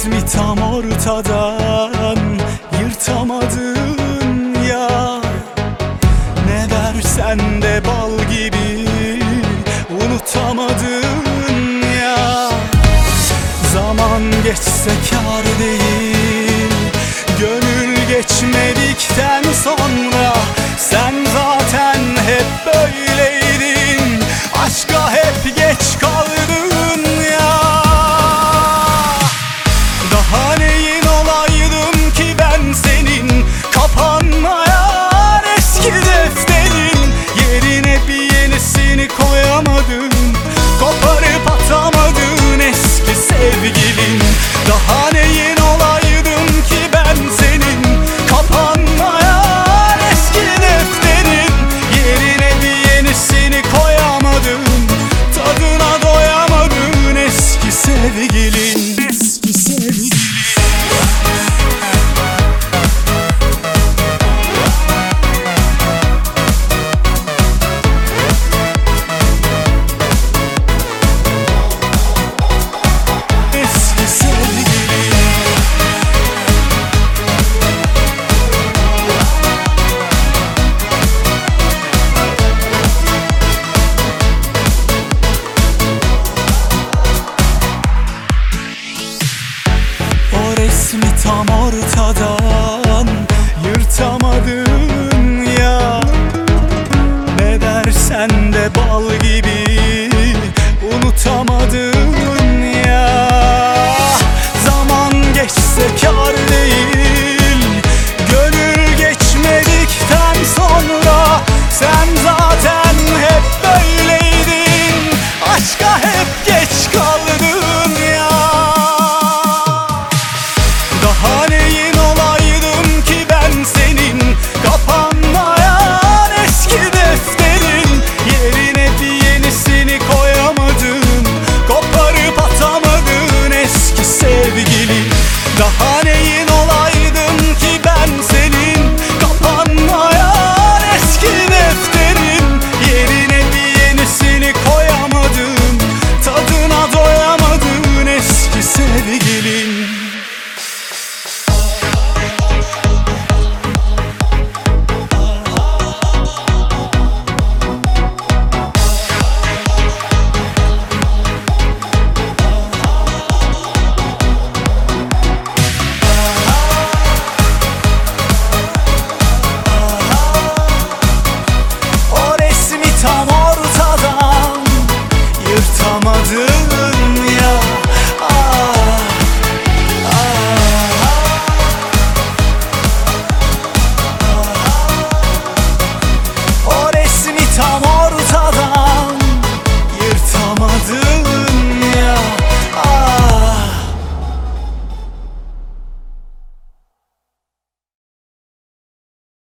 resmi tam ortadan yırtamadın ya. Ne versen de bal gibi unutamadın ya. Zaman geçse kâr değil, gönül geçmedikten sonra. Sen zaten hep böyleydin, aşka hep geç kaldın ya. Daha neyin olaydım ki ben senin, kapanmayan eski defterin. Yerine bir yenisini koyamadın, koparıp atamadın eski sevgilin. Daha neyin olaydım ki ben senin, kapanmayan eski defterin. Yerine bir yenisini koyamadın, tadına doyamadın eski sevgilin. Eski sevgilin. Resmi tam ortadan yırtamadın ya. Ne dersen de bal gibi unutamadın ya. Zaman geçse kâr değil, gönül geçmedikten sonra. Sen